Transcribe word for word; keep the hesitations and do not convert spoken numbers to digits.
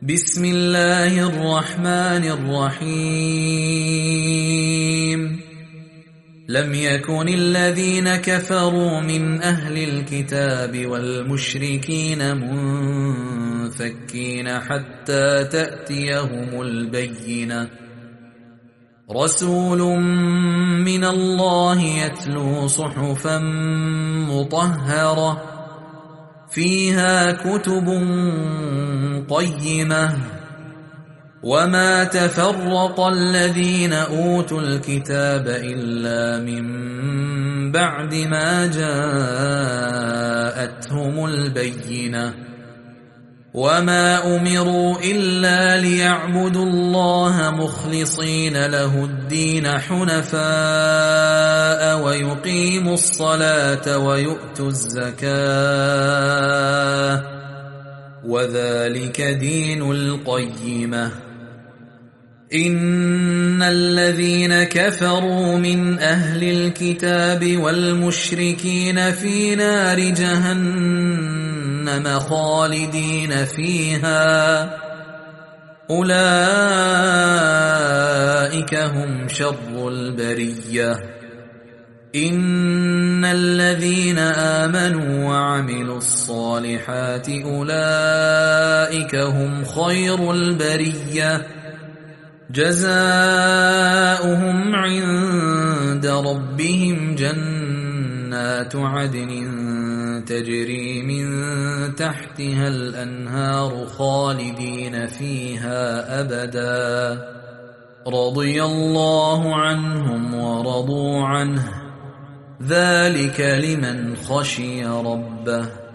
بسم الله الرحمن الرحيم لم يكن الذين كفروا من أهل الكتاب والمشركين منفكين حتى تأتيهم البينة رسول من الله يتلو صحفا مطهرة فيها كتب قيمة وما تفرق الذين أوتوا الكتاب إلا من بعد ما جاءتهم البينة وما أمروا إلا ليعبدوا الله مخلصين له الدين حنفاء ويقيموا الصلاة ويؤتوا الزكاة وذلك دين القيمة إن الذين كفروا من أهل الكتاب والمشركين في نار جهنم خالدين فيها أولئك هم شر البرية إن الذين آمنوا وعملوا الصالحات أولئك هم خير البرية جزاؤهم عند ربهم جنات عدن تجري من تحتها الأنهار خالدين فيها أبدا رضي الله عنهم ورضوا عنه ذلك لمن خشي ربه